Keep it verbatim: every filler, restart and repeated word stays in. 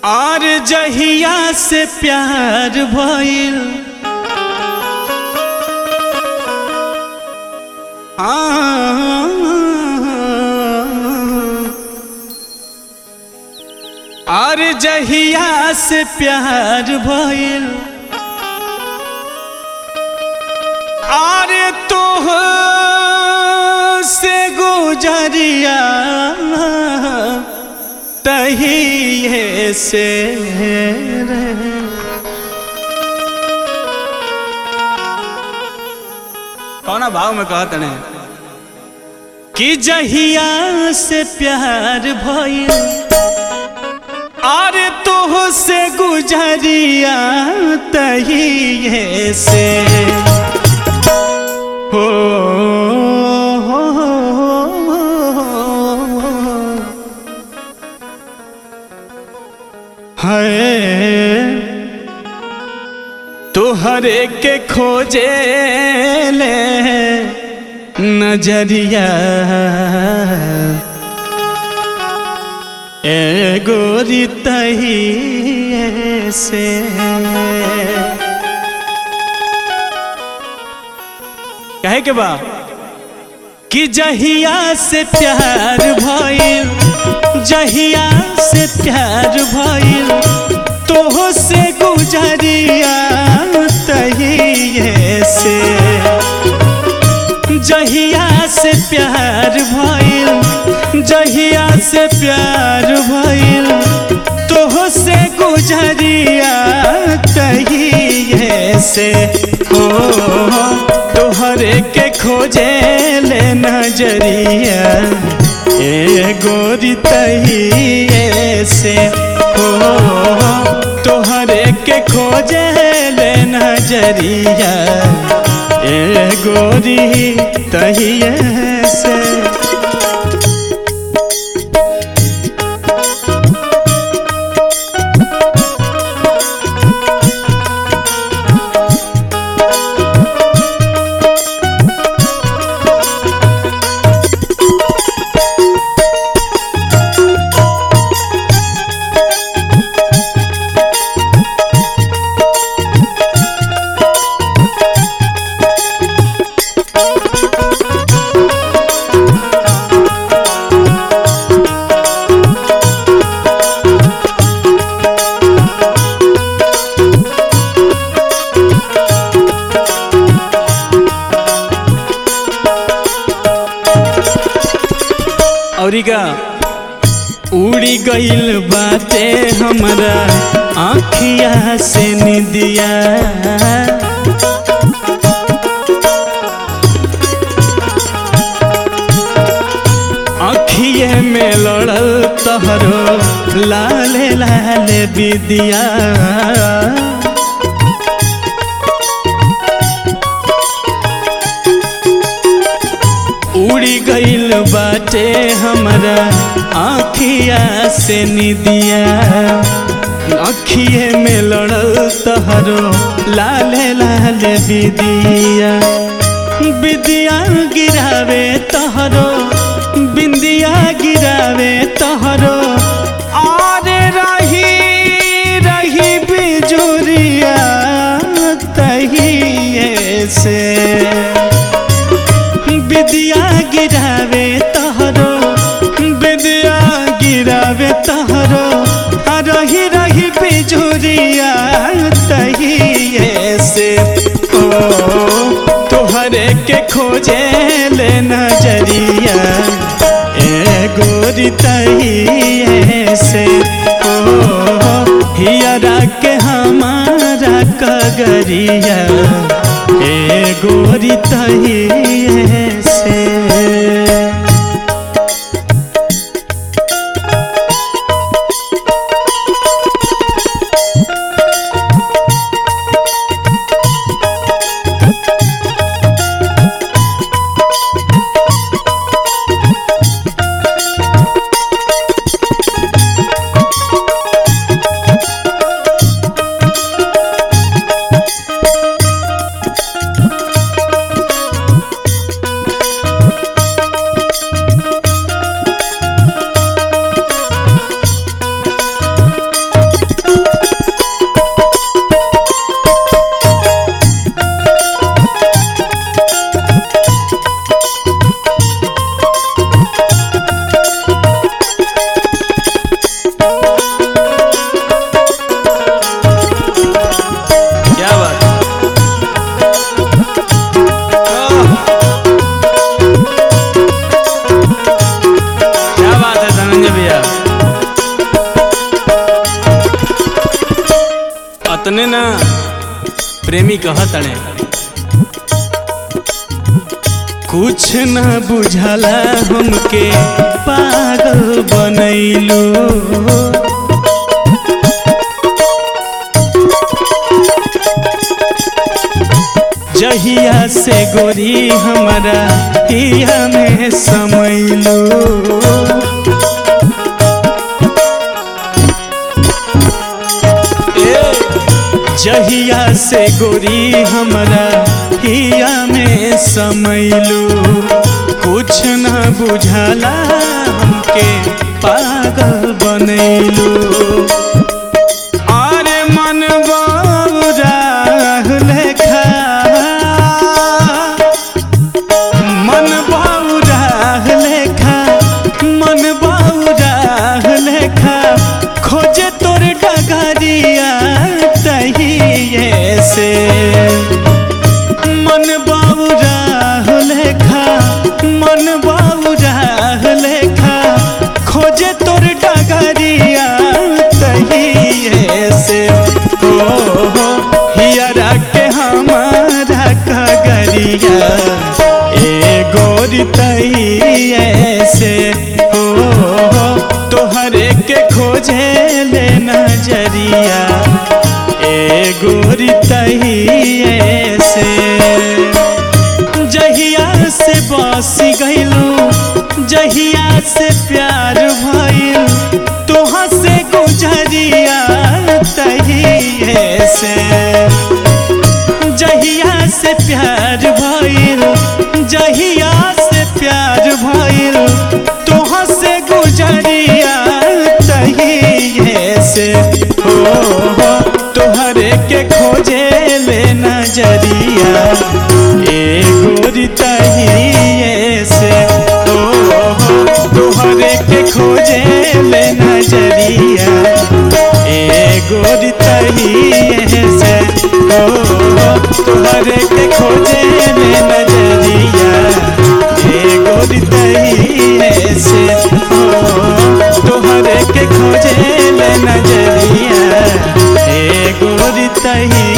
और जहिया से प्यार भइल और जहिया से प्यार भइल और तो से गुजरिया तहिए से कौना भाव में कहत ने कि जहिया से प्यार भइल और तो से गुजरिया तहिए से हो तुहरे के खोजे ले नजरिया ए गोरी तहिए से कहे के बा कि जहिया से प्यार भइल जहिया से प्यार भइल तो से गुजरिया तहिए से जहिया से प्यार भइल जहिया से प्यार भइल तो से गुजरिया तहिए से हो तोहरे के खोजे ले नजरिया ए गोरी तहिए से हो तोहरे के खोजे ले नजरिया ए गोरी तहिए से औरिका उड़ी गइल बाटे हमरा आँखिया से निदिया आँखिए में लड़ल तहरो लाले लाले बिदिया उड़ी गइल बाटे हमरा आँखिया से निदिया आँखिए में लड़ल तहरो लाले लाले बिदिया बिदिया गिरावे तहरो बिंदिया गिरावे तहरो और रही रही बिजुरिया तहिए से बिदिया गिरावे तहरो बिदिया गिरावे तहरो रही रही बिजुरिया तहिए से ओ तोहरे के खोजे ले नजरिया ए गोरी तहिए से ओ हियरा के हमारा कगरिया ए गोरी तहिए से प्रेमी कहतड़े कुछ न बुझला हमके पागल बनैलू जहिया से गोरी हमारा हिया में समैलू जहिया से गोरी हमारा हिया में समैलू कुछ न बुझला हमके पागल बनैलू अरे मन बौरा लेखा मन बौरा लेखा मन बौरा लेखा खोजे तोर डगरिया से मन बौरा लेखा मन बौरा लेखा खोजे तोर डगरिया तहिए से ओ हियरा के हमारा कगरिया ए गोरी तहिए से ओ तोहरे के खोजे ले नजरिया ए गोरी तहिए से जहिया से बस गइलू जहिया से प्यार भइल तोहा से गुजरिया तहिए से जहिया से प्यार भइल जहिया से प्यार भइल तोहा से गुजरिया तहिए से ओ तोहरे के खोजे ले नजरिया ए गोरी तहिए से ओ तोहरे के खोजे ले नजरिया ए गोरी तहिए से ओ तोहरे के खोजे ले नजरिया ए गोरी तहिए से ओ तोहरे के खोजे ले नजरिया ए गोरी तहिए